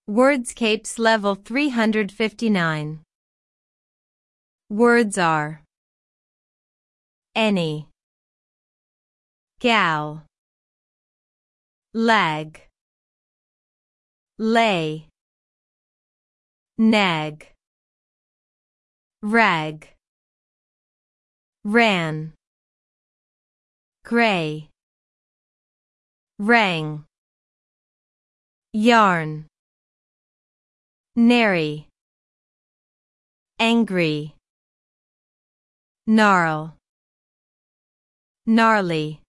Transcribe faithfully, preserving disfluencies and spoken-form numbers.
Wordscapes Level three hundred fifty-nine. Words are any, gal, lag, lay, nag, rag, ran, gray, rang, yarn, nary, angry, gnarl, gnarly.